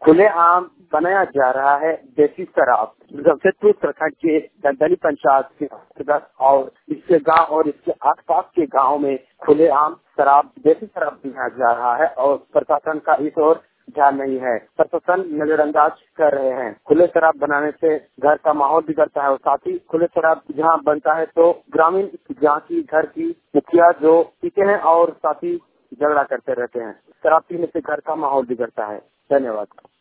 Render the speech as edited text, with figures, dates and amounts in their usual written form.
खुलेआम बनाया जा रहा है देसी शराब। जमशेदपुर प्रखंड के दलदली पंचायत के अंतर्गत और इसके गांव और इसके आसपास के गांव में खुलेआम देसी शराब बनाया जा रहा है और प्रशासन का इस ओर ध्यान नहीं है। प्रशासन नजरअंदाज कर रहे हैं। खुले शराब बनाने से घर का माहौल बिगड़ता है और साथ ही खुले शराब जहाँ बनता है तो ग्रामीण जहाँ की घर की मुखिया जो पीते हैं और साथ ही झगड़ा करते रहते हैं। शराब पीने से घर का माहौल बिगड़ता है। धन्यवाद।